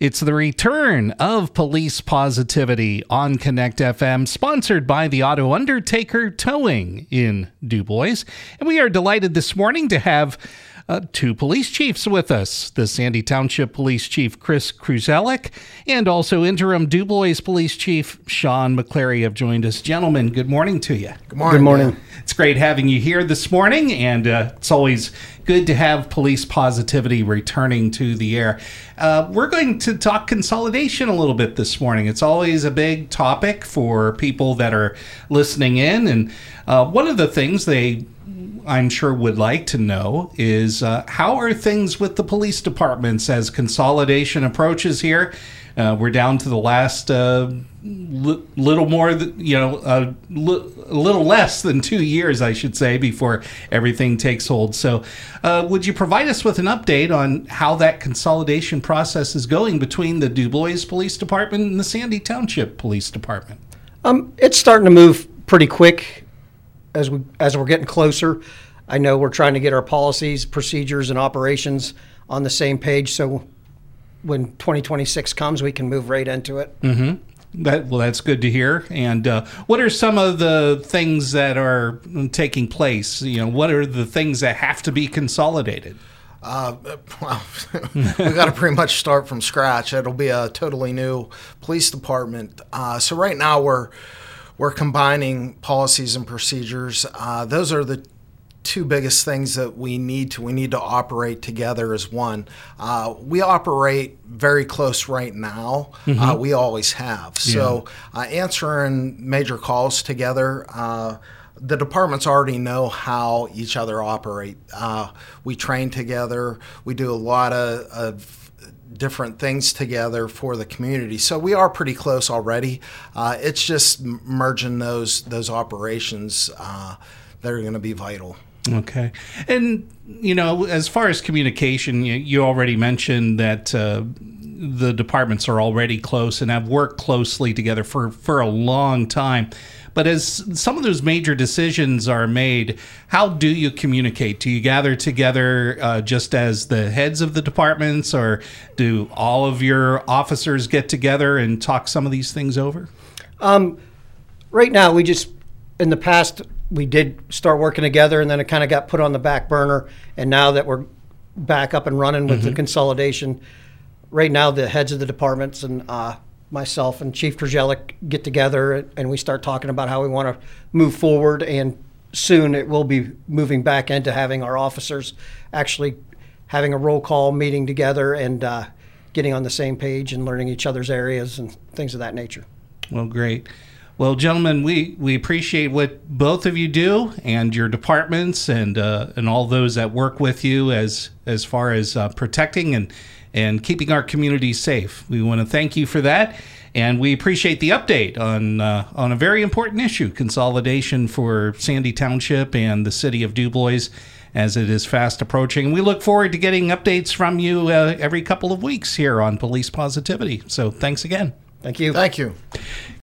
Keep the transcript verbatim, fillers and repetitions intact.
It's the return of Police Positivity on Connect F M, sponsored by the Auto Undertaker Towing in DuBois. And we are delighted this morning to have uh, two police chiefs with us, the Sandy Township Police Chief Chris Kruzelic and also interim DuBois Police Chief Sean McClary have joined us. Gentlemen, good morning to you. Good morning. Good morning. It's great having you here this morning, and uh, it's always good to have Police Positivity returning to the air. Uh, we're going to talk consolidation a little bit this morning. It's always a big topic for people that are listening in, and uh, one of the things they, I'm sure, would like to know is uh, how are things with the police departments as consolidation approaches here? Uh, we're down to the last uh, li- little more, th- you know, uh, li- a little less than two years, I should say, before everything takes hold. So uh, would you provide us with an update on how that consolidation process is going between the DuBois Police Department and the Sandy Township Police Department? Um, it's starting to move pretty quick as we as we're getting closer. I know we're trying to get our policies, procedures, and operations on the same page, so when twenty twenty-six comes, we can move right into it. Mm-hmm. That, well, that's good to hear. And uh, what are some of the things that are taking place? You know, what are the things that have to be consolidated? Uh, well, we got to pretty much start from scratch. It'll be a totally new police department. Uh, so right now we're we're combining policies and procedures. Uh, those are the two biggest things that we need to we need to operate together as one. Uh, we operate very close right now. Mm-hmm. Uh, we always have. Yeah. So uh, answering major calls together, uh, the departments already know how each other operate. Uh, we train together. We do a lot of, of different things together for the community. So we are pretty close already. Uh, it's just merging those those operations uh, that are going to be vital. Okay. And, you know, as far as communication, you, you already mentioned that uh, the departments are already close and have worked closely together for, for a long time. But as some of those major decisions are made, how do you communicate? Do you gather together uh, just as the heads of the departments, or do all of your officers get together and talk some of these things over? Um, right now, we just, in the past, we did start working together, and then it kind of got put on the back burner. And now that we're back up and running with mm-hmm. the consolidation, right now the heads of the departments and uh, myself and Chief Kruzelic get together, and we start talking about how we want to move forward. And soon it will be moving back into having our officers actually having a roll call meeting together and uh, getting on the same page and learning each other's areas and things of that nature. Well, great. Well, gentlemen, we, we appreciate what both of you do and your departments and uh, and all those that work with you as as far as uh, protecting and, and keeping our community safe. We want to thank you for that, and we appreciate the update on uh, on a very important issue, consolidation for Sandy Township and the city of DuBois as it is fast approaching. We look forward to getting updates from you uh, every couple of weeks here on Police Positivity. So thanks again. Thank you. Thank you.